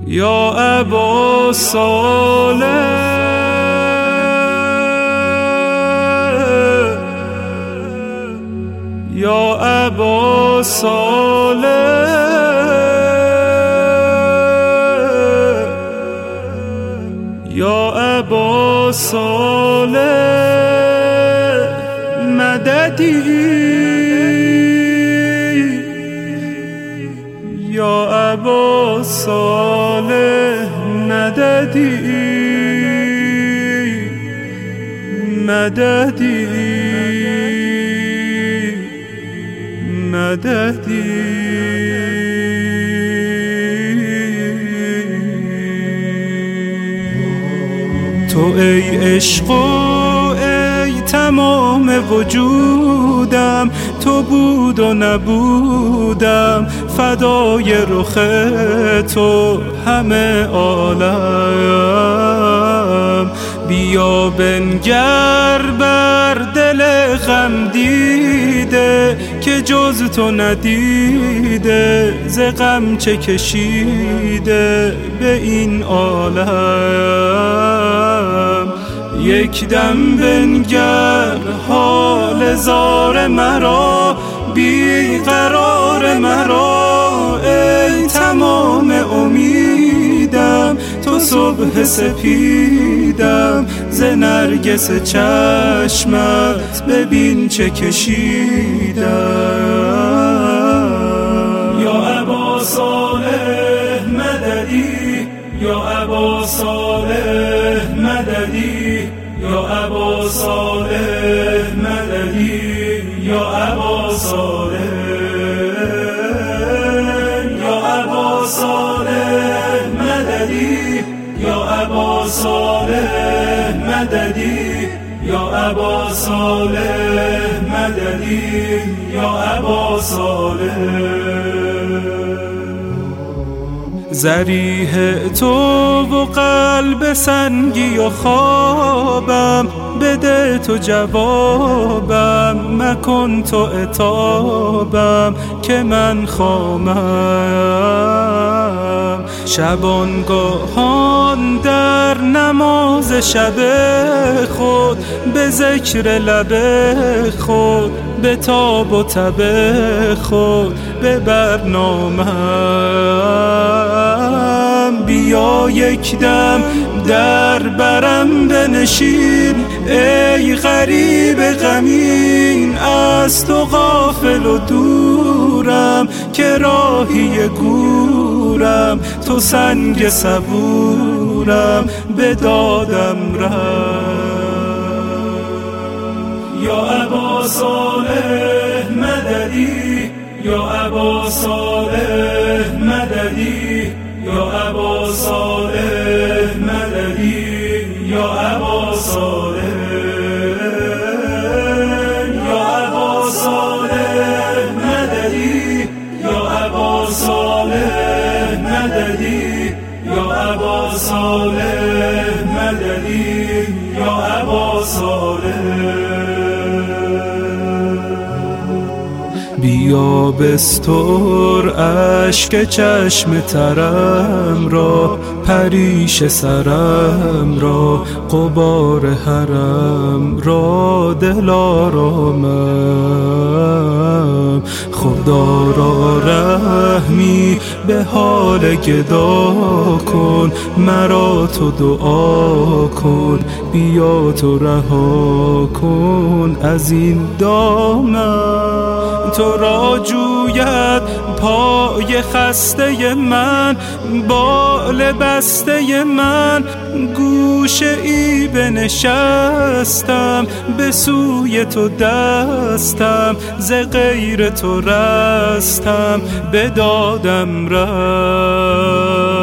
یا ابا صالح یا ابا صالح یا ابا صالح مددی یا ابا صالح مددی مددی مددی تو ای عشق و ای تمام وجودم، تو بود و نبودم فدای رخ تو همه عالم. بیا بنگر بر دل غم دیده که جز تو ندیده، ز غم چه کشیده به این عالم. یک دم بنگر حال زار مرا، بی قرار مرا، ای تمام امیدم، تو صبح سپیدم، ز نرگس چشمت ببین چه کشیدم. یا ابا صالح مددی یا ابا صالح مددی یا ابا صالح مددی یا ابا صالح یا ابا صالح مددی یا ابا صالح مددی یا ابا صالح مددی یا ابا صالح. ضریح تو و قلب سنگی و خوابم، بده تو جوابم، مکن تو عتابم که من خامم. شبانگاهان در نماز شب خود، به ذکر لب خود، به تاب و تب خود، به برنامم. بیا یک دم در برم بنشین، ای غریب غمین، از تو غافل و دورم، که راهی گورم، تو سنگ صبورم، به دادم رم. یا ابا صالح مددی یا ابا صالح مددی یا ابا صالح مددی یا ابا صالح یا ابا صالح مددی یا ابا صالح مددی یا ابا صالح مددی یا ابا صالح. بیا بستر اشک چشم ترم را، پریش سرم را، غبار حرم را، دلارامم. خدا را رحمی به حال گدا کن، مرا تو دعا کن، بیا تو رها کن از این دامن. تو را جوید پای خسته من، بال بسته من، گوشه ای بنشستم، به سوی تو دستم، ز غیر تو رستم، به دادم رفت.